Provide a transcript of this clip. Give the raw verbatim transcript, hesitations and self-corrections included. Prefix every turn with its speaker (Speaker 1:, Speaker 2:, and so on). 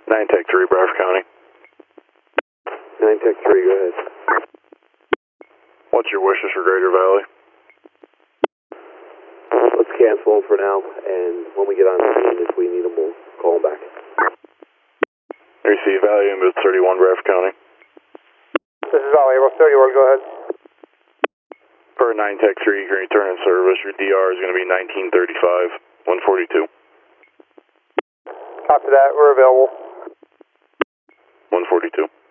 Speaker 1: nine Tech three, Bradford County.
Speaker 2: nine Tech three, go ahead.
Speaker 1: What's your wishes for Greater Valley?
Speaker 2: Let's cancel them for now, and when we get on the scene, if we need them, we'll call them back.
Speaker 1: Receive Valley Ambulance thirty-one, Bradford County.
Speaker 3: This is Valley Ambulance thirty-one, go ahead.
Speaker 1: For nine Tech three, you can return in service. Your D R is going to be nineteen thirty-five, one forty-two.
Speaker 3: Copy that, we're available.
Speaker 1: one forty-two.